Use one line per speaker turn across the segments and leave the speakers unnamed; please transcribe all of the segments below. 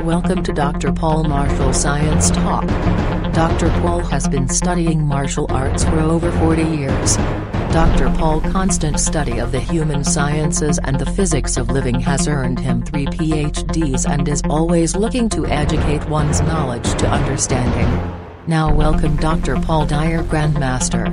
Welcome to Dr. Paul Marshall Science Talk. Dr. Paul has been studying martial arts for over 40 years. Dr. Paul's constant study of the human sciences and the physics of living has earned him 3 PhDs and is always looking to educate one's knowledge to understanding. Now welcome Dr. Paul Dyer, Grandmaster.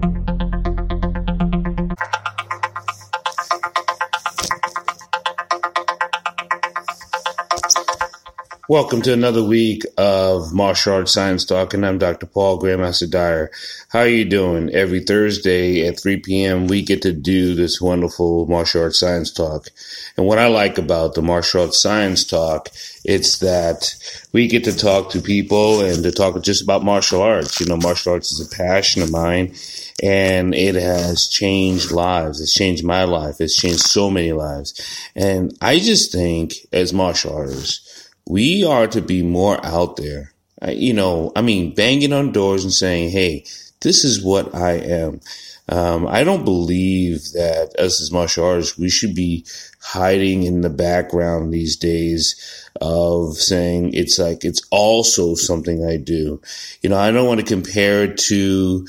Welcome to another week of Martial Arts Science Talk, and I'm Dr. Paul Grandmaster Dyer. How are you doing? Every Thursday at 3 p.m. we get to do this wonderful Martial Arts Science Talk. And what I like about the Martial Arts Science Talk, it's that we get to talk to people and to talk just about martial arts. You know, martial arts is a passion of mine, and it has changed lives. It's changed my life. It's changed so many lives. And I just think as martial artists, we are to be more out there, banging on doors and saying, hey, this is what I am. I don't believe that us as martial artists, we should be hiding in the background these days of saying it's also something I do. You know, I don't want to compare it to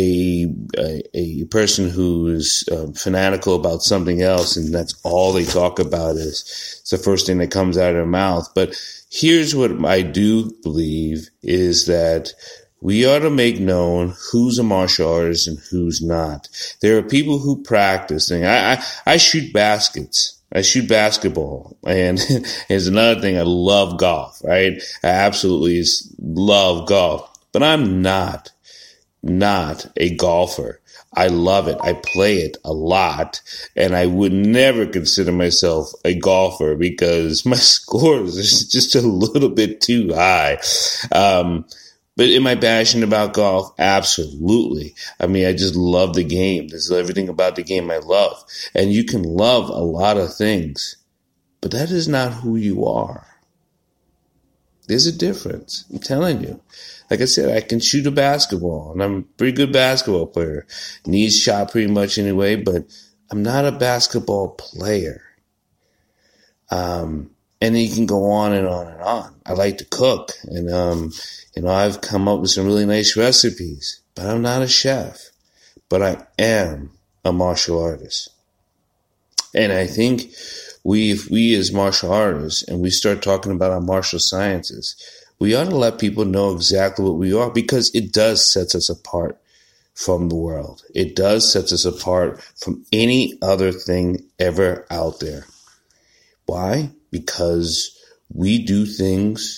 a person who is fanatical about something else, and that's all they talk about is it's the first thing that comes out of their mouth. But here's what I do believe is that we ought to make known who's a martial artist and who's not. There are people who practice things. I shoot baskets. I shoot basketball. And here's another thing. I love golf, right? I absolutely love golf. But I'm not a golfer. I love it. I play it a lot, and I would never consider myself a golfer because my scores are just a little bit too high. But am I passionate about golf? Absolutely. I mean, I just love the game. There's everything about the game I love. And you can love a lot of things, but that is not who you are. There's a difference. I'm telling you. Like I said, I can shoot a basketball, and I'm a pretty good basketball player. Knees shot pretty much anyway, but I'm not a basketball player. And you can go on and on and on. I like to cook, and I've come up with some really nice recipes, but I'm not a chef. But I am a martial artist. And I think we as martial artists, and we start talking about our martial sciences, we ought to let people know exactly what we are, because it does set us apart from the world. It does set us apart from any other thing ever out there. Why? Because we do things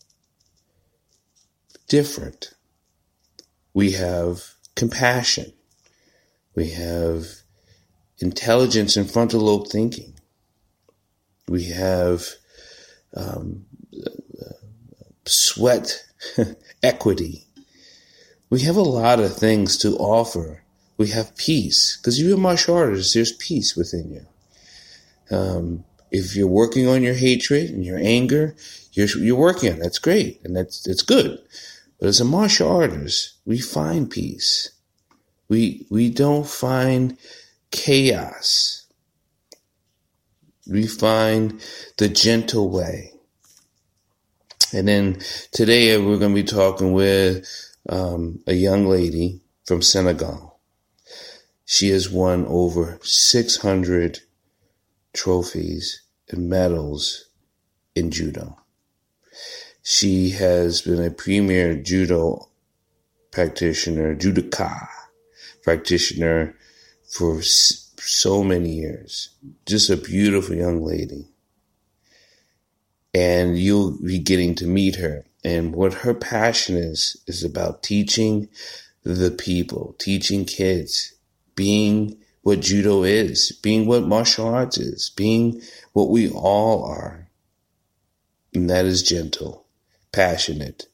different. We have compassion. We have intelligence and frontal lobe thinking. We have sweat equity. We have a lot of things to offer. We have peace, because you're a martial artist. There's peace within you. If you're working on your hatred and your anger, you're working on it. That's great, and it's good. But as a martial artist, we find peace. We don't find chaos. We find the gentle way. And then today we're going to be talking with a young lady from Senegal. She has won over 600 trophies and medals in judo. She has been a premier judo practitioner, judoka practitioner for so many years. Just a beautiful young lady. And you'll be getting to meet her. And what her passion is about teaching the people, teaching kids, being what judo is, being what martial arts is, being what we all are. And that is gentle, passionate.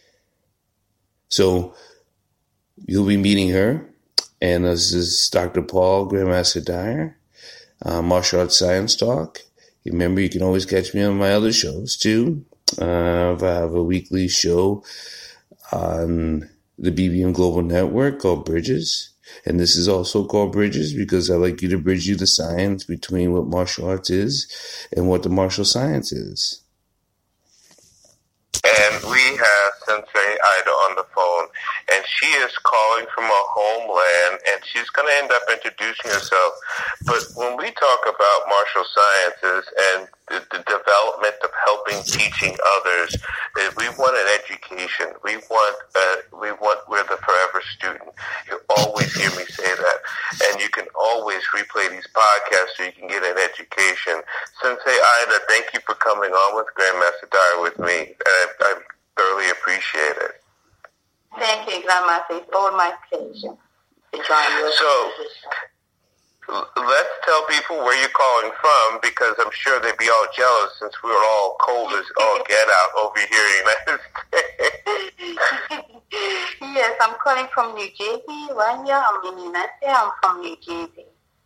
So you'll be meeting her. And this is Dr. Paul Grandmaster Dyer, Martial Arts Science Talk. Remember, you can always catch me on my other shows, too. I have a weekly show on the BBM Global Network called Bridges. And this is also called Bridges because I like you to bridge you the science between what martial arts is and what the martial science is. we have Sensei Ida on the phone, and she is calling from her homeland, and she's going to end up introducing herself. But when we talk about martial sciences and the development of helping teaching others, we want an education. We're the forever student. You always hear me say that, and you can always replay these podcasts so you can get an education. Sensei Ida, thank you for coming on with Grandmaster Dyer with me. I thoroughly appreciate it.
Thank you, Grandmaster. It's all my pleasure to join you.
So, let's tell people where you're calling from, because I'm sure they'd be all jealous since we're all cold as all get out over here in the United States.
Yes, I'm calling from New Jersey. Right here, I'm in the United States. I'm from New Jersey.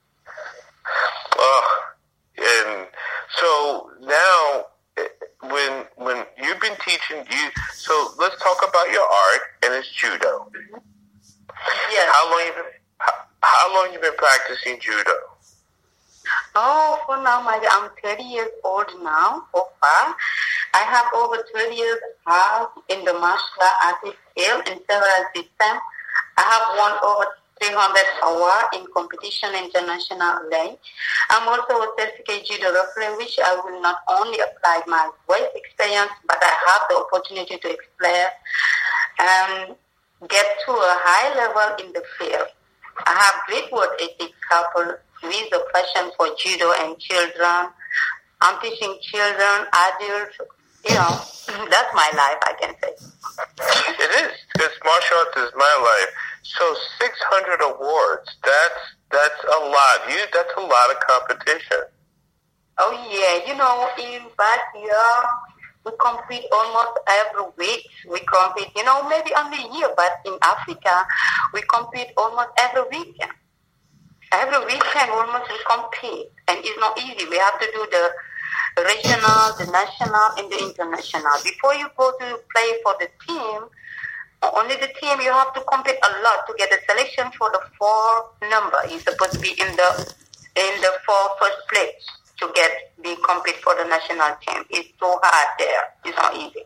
Oh, and so now, when you've been teaching, so let's talk about your art, and it's judo.
Yes.
How long you been practicing judo?
Oh, for now, I'm 30 years old now, so far. I have over 30 years in the martial arts field in several systems. I have won over 300 awards in competition internationally. I'm also a certificate judo referee, which I will not only apply my work experience, but I have the opportunity to explore and get to a high level in the field. I have great work ethic coupled with a passion for judo and children. I'm teaching children, adults, that's my life, I can say.
It is, because martial arts is my life. So 600 awards, that's a lot. That's a lot of competition.
Oh, yeah. In back here, we compete almost every week. We compete, maybe only a year, but in Africa, we compete almost every weekend. Every weekend, almost we compete. And it's not easy. We have to do the regional, the national, and the international. Before you go to play for the team, only the team, you have to compete a lot to get a selection for the 4 number. You're supposed to be in the 4 first place to be compete for the national team. It's so hard there. It's not easy.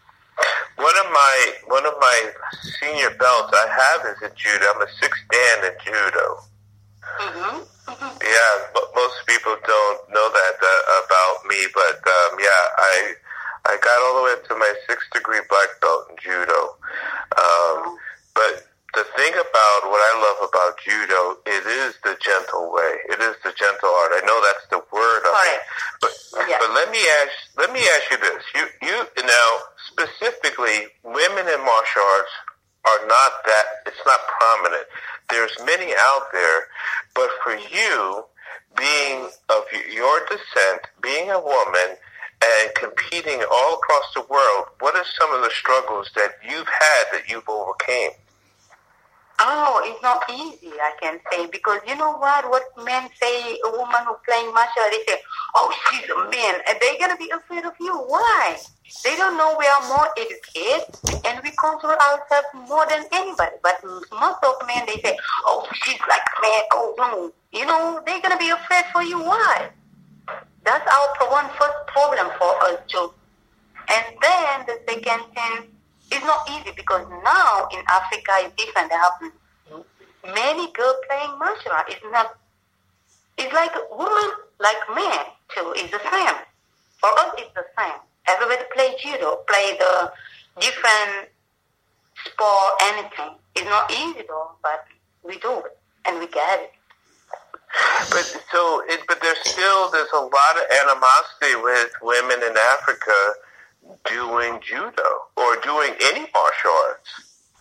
One of my senior belts I have is in judo. I'm a 6th Dan in judo.
Mm-hmm. Mm-hmm.
Yeah, but most people don't know that about me, but I got all the way up to my 6th degree black belt in judo. But the thing about what I love about judo, it is the gentle way. It is the gentle art. I know that's the word of it. But let me ask you this. You now, specifically, women in martial arts are not that, it's not prominent. There's many out there, but for you, being of your descent, being a woman, and competing all across the world, what are some of the struggles that you've had that you've overcame?
Oh, it's not easy, I can say, because you know what men say, a woman who's playing martial arts, they say, oh, she's a man, and they're going to be afraid of you. Why? They don't know we are more educated, and we control ourselves more than anybody. But most of men, they say, oh, she's like a man, oh, no. They're going to be afraid for you. Why? That's our first problem for us, too. And then the second thing, it's not easy because now in Africa it's different. They have many girls playing martial arts. It's like women, like men too. It's the same. For us, it's the same. Everybody play judo, play the different sport, anything. It's not easy though, but we do it and we get it.
But there's a lot of animosity with women in Africa doing judo or doing any martial arts.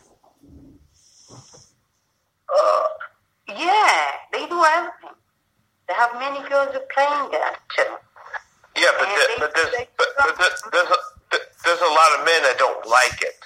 Yeah, they do everything. They have many girls who playing that too.
Yeah, but there's a lot of men that don't like it.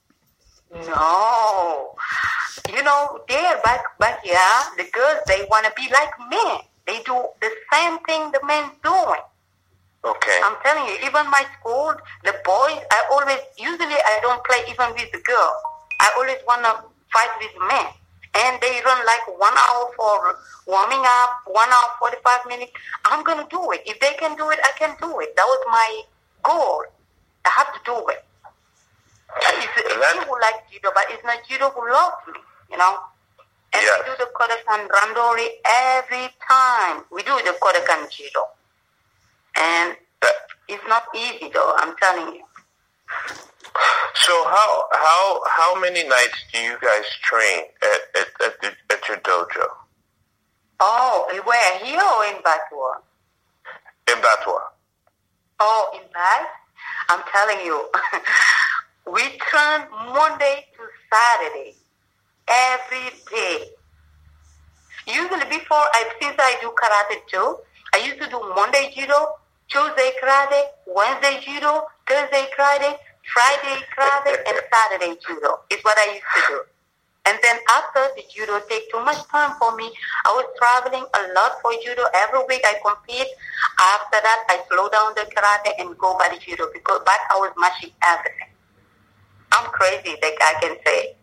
No. There back here, the girls, they want to be like men. They do the same thing the men doing.
Okay.
I'm telling you, even my school, the boys, I don't play even with the girl. I always want to fight with men. And they run like 1 hour for warming up, 1 hour, 45 minutes. I'm going to do it. If they can do it, I can do it. That was my goal. I have to do it. It's who like judo, but it's not judo who loves me, you know. And we do the Kodokan Randori every time. We do the Kodokan judo. And it's not easy, though, I'm telling you.
So how many nights do you guys train at your dojo?
Oh, where? Here or in Batua?
In Batua.
Oh, in Bat? I'm telling you. We train Monday to Saturday. Every day. Usually before, since I do karate too, I used to do Monday judo, Tuesday karate, Wednesday judo, Thursday karate, Friday karate, and Saturday judo. Is what I used to do. And then after the judo take too much time for me, I was traveling a lot for judo. Every week I compete. After that, I slow down the karate and go by the judo because back I was mashing everything. I'm crazy, like I can say.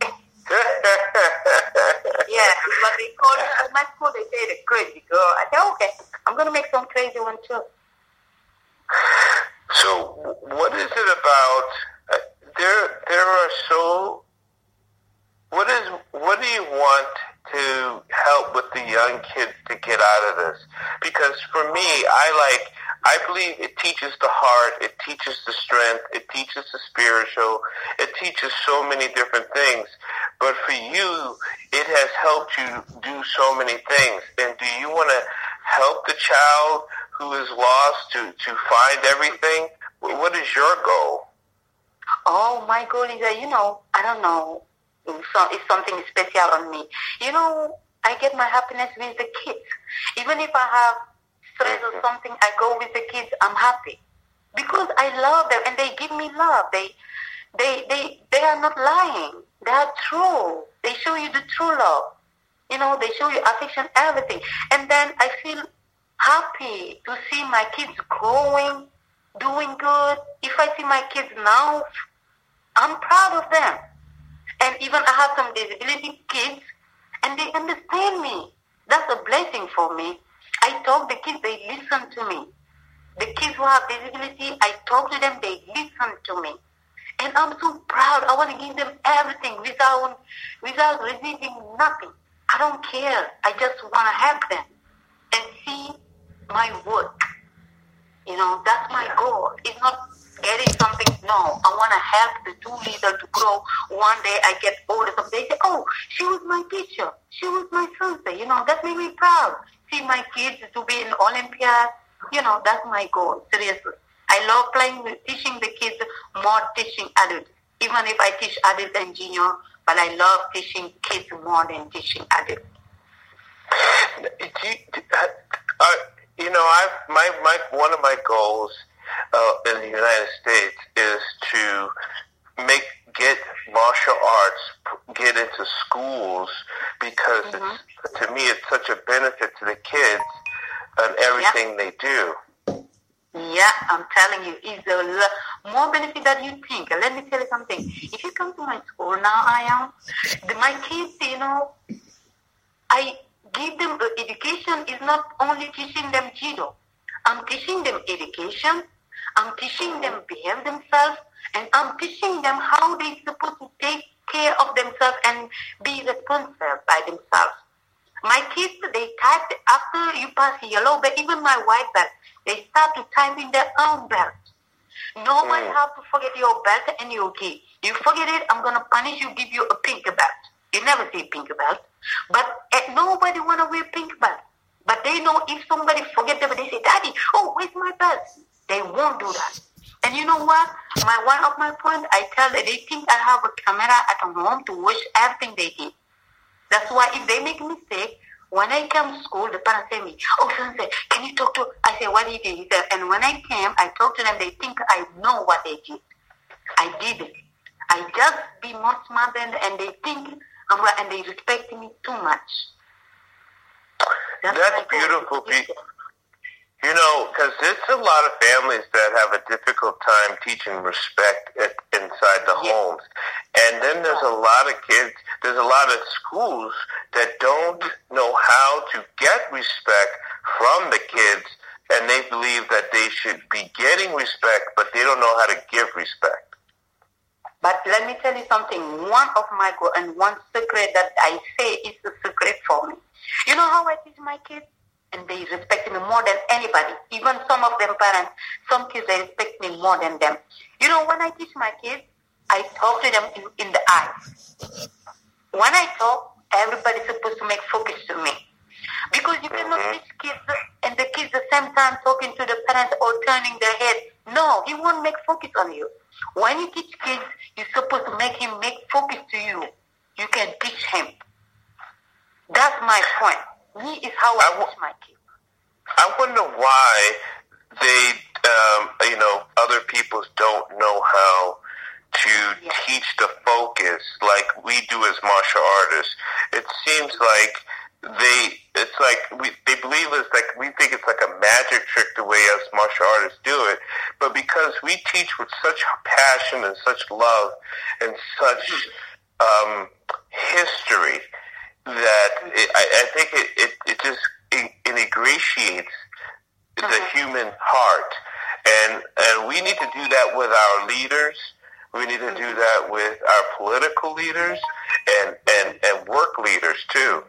Yeah, but they call me at my school. They say the crazy girl. I say, okay, I'm gonna make some crazy one too.
So, what is it about? There are so. What do you want to help with the young kids to get out of this? Because for me, I believe it teaches the heart, it teaches the strength, it teaches the spiritual, it teaches so many different things. But for you, it has helped you do so many things. And do you want to help the child who is lost to find everything? What is your goal?
Oh, my goal is that, I don't know. It's something special on me. I get my happiness with the kids. Even if I have stress or something, I go with the kids, I'm happy. Because I love them and they give me love. They are not lying. They are true. They show you the true love. They show you affection, everything. And then I feel happy to see my kids growing, doing good. If I see my kids now, I'm proud of them. And even I have some disability kids, and they understand me. That's a blessing for me. I talk to the kids, they listen to me. The kids who have disability, I talk to them, they listen to me. And I'm so proud. I want to give them everything without receiving nothing. I don't care. I just want to help them and see my work. That's my goal. It's not getting something. No, I want to help the two little to grow. One day I get older. They say, oh, she was my teacher. She was my sister. That made me proud. See my kids to be in Olympiad. That's my goal. Seriously. I love teaching the kids more teaching adults. Even if I teach adults and junior, but I love teaching kids more than teaching adults.
One of my goals in the United States is to get martial arts get into schools because to me it's such a benefit to the kids and everything they do.
Yeah, I'm telling you, it's more benefit than you think. Let me tell you something. If you come to my school now, my kids, I give them education. Is not only teaching them judo. I'm teaching them education. I'm teaching them behave themselves, and I'm teaching them how they're supposed to take care of themselves and be responsible by themselves. My kids, they type after you pass yellow belt, even my white belt, they start to type in their own belt. No one have to forget your belt and your gi. You forget it, I'm going to punish you, give you a pink belt. You never see pink belt. But nobody want to wear pink belt. But they know if somebody forget them, they say, Daddy, oh, where's my belt? They won't do that. And you know what? One of my points, I tell them, they think I have a camera at home to watch everything they do. That's why if they make a mistake, when I come to school, the parents say to me, oh, Sensei, can you talk to... I say, what did you do? He said, and when I came, I talk to them, they think I know what they did. I didn't. I just be more smart than and they think I'm right, and they respect me too much.
That's beautiful. Because there's a lot of families that have a difficult time teaching respect inside the homes. And then there's a lot of kids, there's a lot of schools that don't know how to get respect from the kids, and they believe that they should be getting respect, but they don't know how to give respect.
But let me tell you something. One of my goals and one secret that I say is a secret for me. You know how I teach my kids? And they respect me more than anybody. Even some of them parents, some kids, they respect me more than them. You know, when I teach my kids, I talk to them in the eyes. When I talk, everybody's supposed to make focus to me. Because you cannot teach kids and the kids at the same time talking to the parents or turning their head. No, he won't make focus on you. When you teach kids, you're supposed to make him make focus to you. You can teach him. That's my point. Me is how I teach my kids.
I wonder why they, other people don't know how to teach the focus like we do as martial artists. It seems like they believe it's like, we think it's like a magic trick the way us martial artists do it, but because we teach with such passion and such love and such history that I think it just ingratiates the human heart, and we need to do that with our leaders. We need to do that with our political leaders and work leaders too.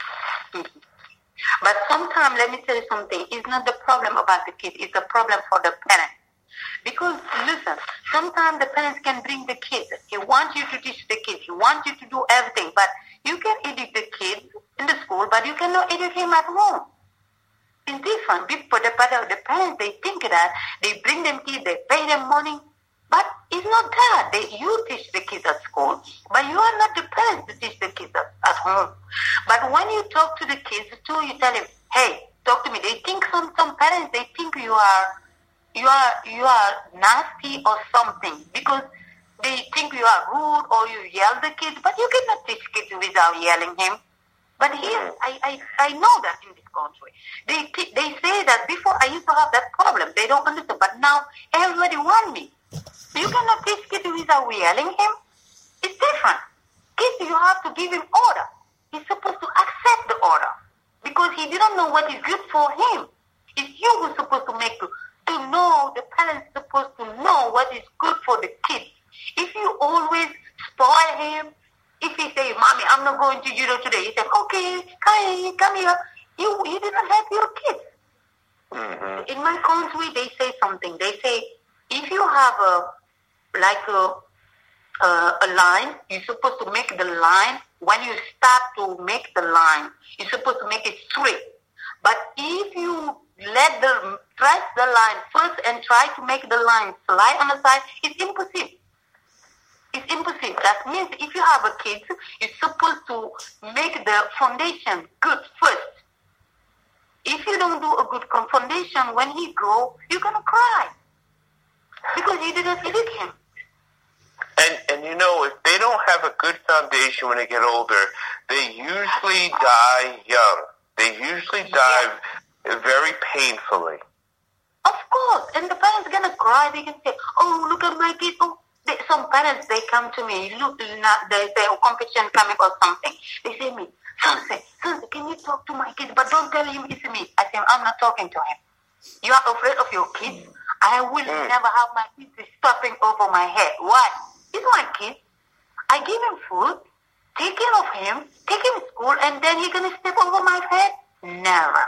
But sometimes, let me tell you something, it's not the problem about the kids, it's a problem for the parents. Because, listen, sometimes the parents can bring the kids. He wants you to teach the kids. He wants you to do everything. But you can educate the kids in the school, but you cannot educate him at home. It's different. The parents, they think that. They bring them kids, they pay them money. But it's not that. You teach the kids at school, but you are not the parents to teach the kids at home. But when you talk to the kids too, you tell them, hey, talk to me. They think some parents, they think you are nasty or something because they think you are rude or you yell the kids, but you cannot teach kids without yelling him. But here, I know that in this country. They say that before I used to have that problem. They don't understand. But now everybody wants me. You cannot teach kids without yelling him. It's different. Kids, you have to give him order. He's supposed to accept the order because he didn't know what is good for him. It's you who's supposed to make to know, the parents supposed to know what is good for the kids. If you always spoil him, if he say, Mommy, I'm not going to judo today, he say, okay, come here. You didn't help your kids. Mm-hmm. In my country, they say something. They say, if you have a line, you're supposed to make the line. When you start to make the line, you're supposed to make it straight. But if you press the line first and try to make the line slide on the side, it's impossible. It's impossible. That means if you have a kid, you're supposed to make the foundation good first. If you don't do a good foundation, when he grows, you're going to cry. Because you didn't educate him.
And if they don't have a good foundation when they get older, they usually die young. They usually die very painfully.
Of course. And the parents are going to cry. They can say, oh, look at my kid. Oh, some parents, they come to me. Look, they say, oh, competition coming or something. They say to me, Sunset, can you talk to my kid? But don't tell him it's me. I say, I'm not talking to him. You are afraid of your kids? I will never have my kids stopping over my head. Why? He's my kid. I give him food, take care of him, take him to school, and then he's going to step over my head? Never.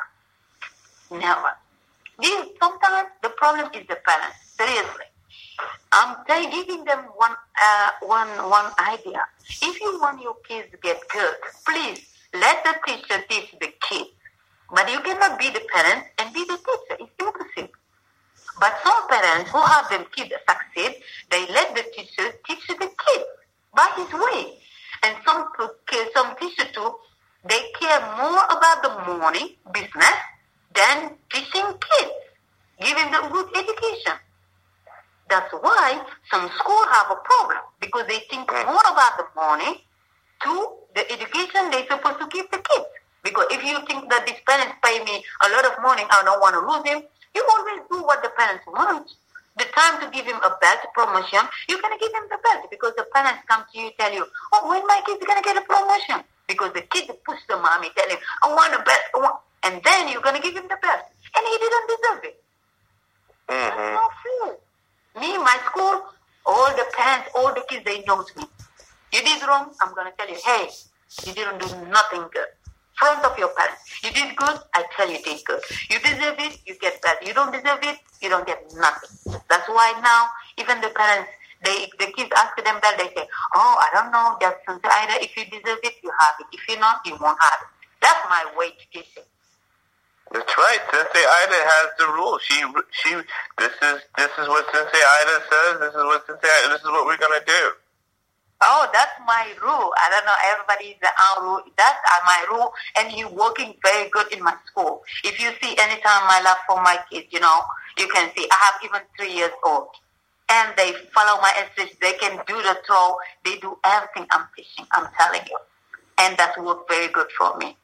Sometimes the problem is the parents. Seriously. I'm giving them one idea. If you want your kids to get good, please let the teacher teach the kids. But you cannot be the parent and be the teacher. It's impossible. But some parents who have them kids succeed, they let the teacher teach the kids by his way. And some teachers too, they care more about the morning business than teaching kids, giving them good education. That's why some schools have a problem, because they think more about the morning to the education they're supposed to give the kids. Because if you think that these parents pay me a lot of money, I don't want to lose him, you always do what the parents want. The time to give him a belt promotion, you're going to give him the belt, because the parents come to you tell you, oh, when my kid's going to get a promotion? Because the kid push the mommy, tell him, I want a belt, and then you're going to give him the belt. And he didn't deserve it. That's not fair. Me, my school, all the parents, all the kids, kids, they know me. You did wrong, I'm going to tell you, hey, you didn't do nothing good. Front of your parents. You did good, I tell you did good. You deserve it, you get that. You don't deserve it, you don't get nothing. That's why now, even the parents, the kids ask them that, they say, oh, I don't know, just either if you deserve it, you have it. If you not, you won't have it. That's my way to teach it.
That's right. Sensei Ida has the rule. This is what Sensei Ida says. This is what we're gonna do.
Oh, that's my rule. I don't know, everybody's own rule. That's my rule, and you're working very good in my school. If you see anytime I love for my kids, you can see I have even 3 years old. And they follow my instructions. They can do the throw. They do everything I'm teaching, I'm telling you. And that's worked very good for me.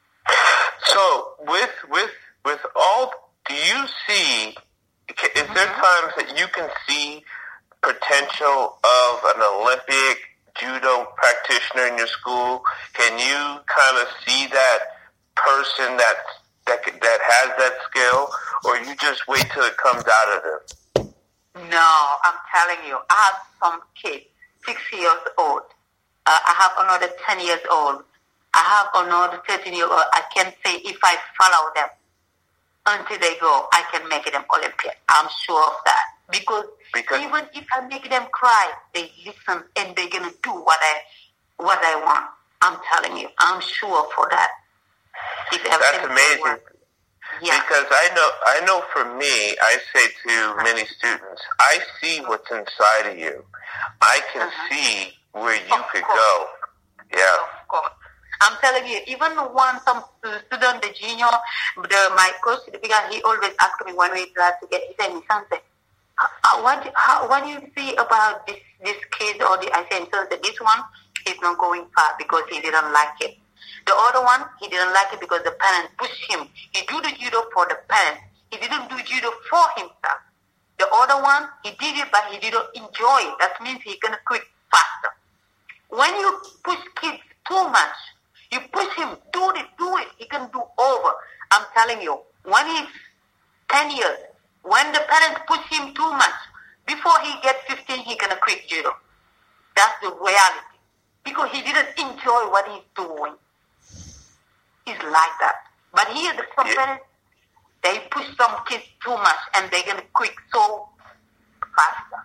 So, with all, do you see, is there times that you can see potential of an Olympic judo practitioner in your school? Can you kind of see that person that has that skill, or you just wait till it comes out of them?
No, I'm telling you, I have some kids, 6 years old. I have another 10 years old. I have another 13 years old. I can say if I follow them until they go, I can make them Olympian. I'm sure of that. Because even if I make them cry, they listen and they're gonna do what I want. I'm telling you, I'm sure for that.
That's amazing. Yeah. Because I know for me, I say to many students, I see what's inside of you. I can see where you could go. Yeah.
Of course. I'm telling you, even when some student, the junior, my coach, because he always asks me when we try to get, he said me something. What do you see about this kid or I said, so this one is not going far because he didn't like it. The other one, he didn't like it because the parents pushed him. He do the judo for the parents. He didn't do judo for himself. The other one, he did it, but he didn't enjoy it. That means he can quit faster. When you push kids too much, you push him, do it, he can do over. I'm telling you, when he's 10 years, when the parents push him too much, before he gets 15, he gonna quit judo. That's the reality. Because he didn't enjoy what he's doing. He's like that. But here, some parents, they push some kids too much, and they're gonna quit so faster.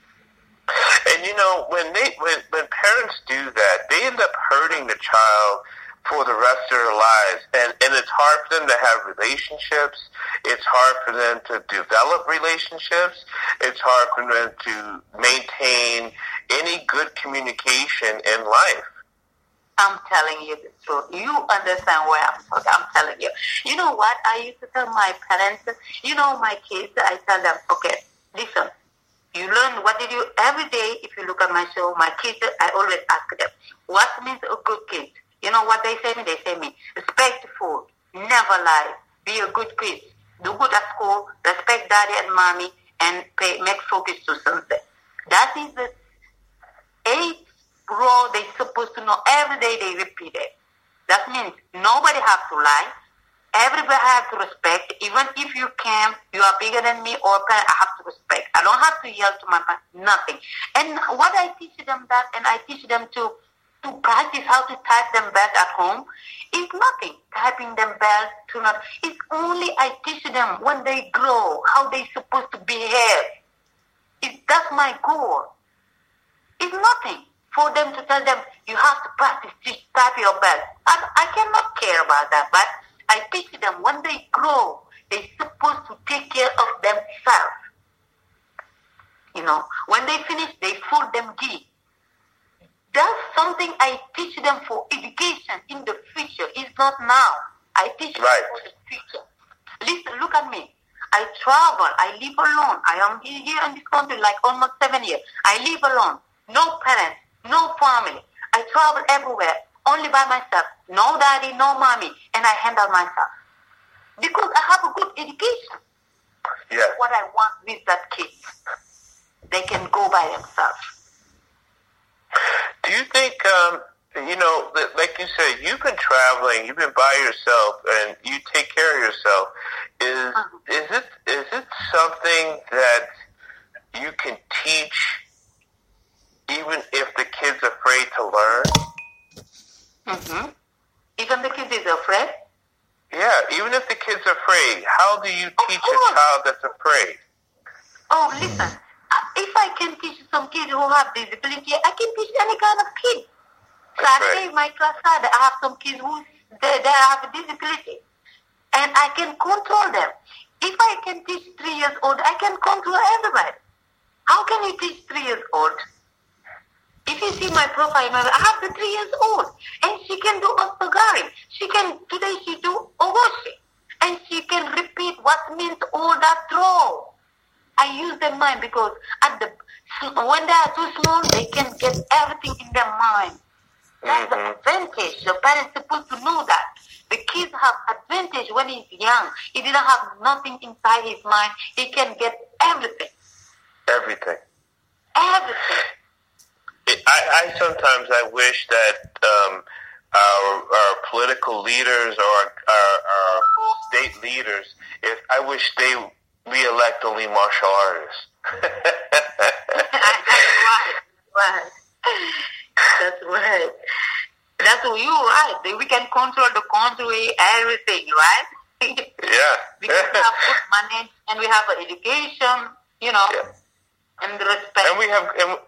And when parents do that, they end up hurting the child for the rest of their lives. And it's hard for them to have relationships. It's hard for them to develop relationships. It's hard for them to maintain any good communication in life.
I'm telling you the truth. You understand where I'm talking. I'm telling you. You know what? I used to tell my parents, my kids, I tell them, okay, listen, you learn what did you, every day if you look at my show, my kids, I always ask them, what means a good kid? You know what they say me? They say me, respectful, never lie, be a good kid, do good at school, respect daddy and mommy, and make focus to something. That is the 8th rule they're supposed to know. Every day they repeat it. That means nobody has to lie. Everybody has to respect. Even if you are bigger than me or parent, I have to respect. I don't have to yell to my parents, nothing. And what I teach them that, and I teach them to practice how to type them back at home, is nothing. Typing them back to not. It's only I teach them when they grow, how they supposed to behave. That's my goal. It's nothing for them to tell them, you have to practice to type your best. I cannot care about that, but I teach them when they grow, they're supposed to take care of themselves. When they finish, they fold them deep. That's something I teach them for education in the future. It's not now. I teach them for the future. Listen, look at me. I travel. I live alone. I am here in this country like almost 7 years. I live alone. No parents, no family. I travel everywhere, only by myself. No daddy, no mommy. And I handle myself. Because I have a good education.
Yeah.
That's what I want with that kids. They can go by themselves.
Do you think, like you said, you've been traveling, you've been by yourself, and you take care of yourself. Is it something that you can teach even if the kid's afraid to learn?
Mm-hmm. Even the kid is afraid?
Yeah, even if the kid's afraid, how do you teach a child that's afraid?
Oh, listen, if I can teach some kids who have disability, I can teach any kind of kid. Saturday, my class Saturday, I have some kids who they have a disability, and I can control them. If I can teach 3 years old, I can control everybody. How can you teach 3 years old? If you see my profile, I have the 3 years old, and she can do Ostogari. Today she do Ogoshi, and she can repeat what means all that throw. I use their mind because when they are too small, they can get everything in their mind. That's the advantage. The parents are supposed to know that. The kids have advantage when he's young. He didn't have nothing inside his mind. He can get everything.
Everything.
Everything.
I sometimes wish that our political leaders or our state leaders, I wish they re-elect only martial artists.
That's right. That's what you're right. We can control the country, everything, right?
Yeah.
Because we have good money and we have education, and the respect.
And we have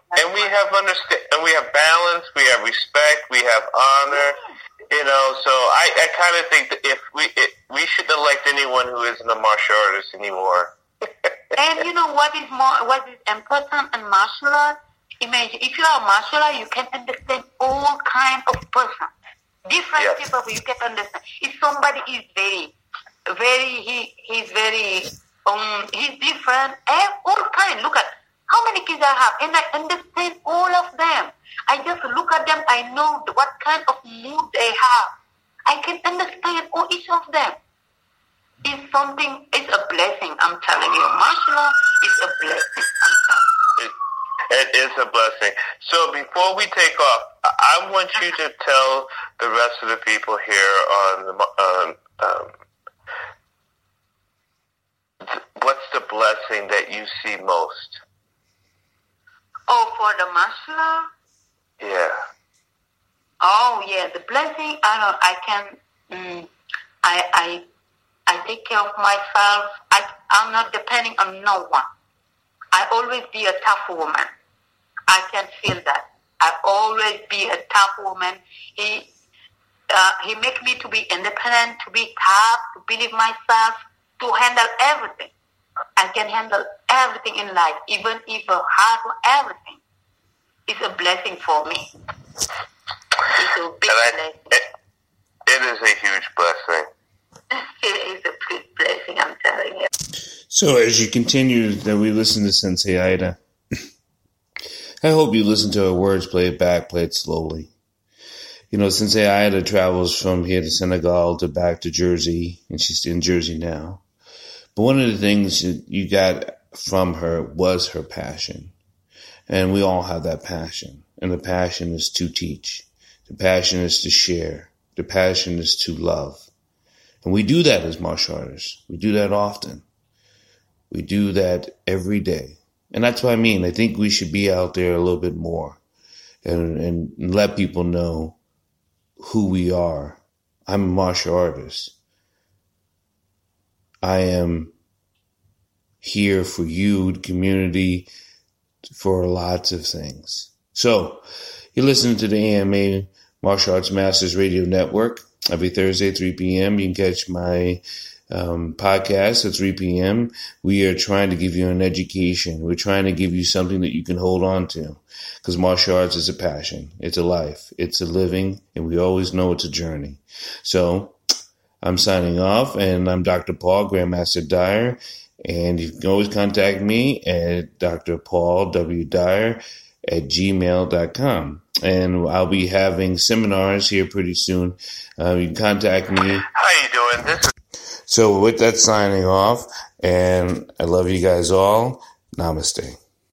balance. We have respect. We have honor. So I kind of think that if we shouldn't elect anyone who isn't a martial artist anymore.
And you know what is important in martial art? Imagine if you are a martial art, you can understand all kind of person, different people. You can understand. If somebody is he's different. All kind. Look at how many kids I have, and I understand all of them. I just look at them. I know what kind of mood they have. I can understand each of them. It's a blessing. I'm telling you, martial art is a blessing. I'm telling you.
It is a blessing. So before we take off, I want you to tell the rest of the people here what's the blessing that you see most?
Oh, for the martial art?
Yeah.
Oh, yeah, the blessing. I take care of myself. I'm not depending on no one. I always be a tough woman. I can feel that. I always be a tough woman. He make me to be independent, to be tough, to believe myself, to handle everything. I can handle everything in life, even if a hard one, everything. It's a blessing for me. It's a big blessing.
It is a huge blessing.
It is a big blessing, I'm telling you.
So as you continue that we listen to Sensei Ida, I hope you listen to her words, play it back, play it slowly. Sensei Ida travels from here to Senegal to back to Jersey, and she's in Jersey now. But one of the things you got from her was her passion. And we all have that passion. And the passion is to teach. The passion is to share. The passion is to love. And we do that as martial artists. We do that often. We do that every day. And that's what I mean. I think we should be out there a little bit more and let people know who we are. I'm a martial artist. I am here for you, the community, for lots of things. So, you're listening to the AMA Martial Arts Masters Radio Network. Every Thursday, 3 p.m. You can catch my podcast at 3 p.m. We are trying to give you an education. We're trying to give you something that you can hold on to. Because martial arts is a passion. It's a life. It's a living. And we always know it's a journey. So, I'm signing off. And I'm Dr. Paul, Grandmaster Dyer. And you can always contact me at drpaulwdyer@gmail.com. And I'll be having seminars here pretty soon. You can contact me.
How you doing?
So with that, signing off, and I love you guys all. Namaste.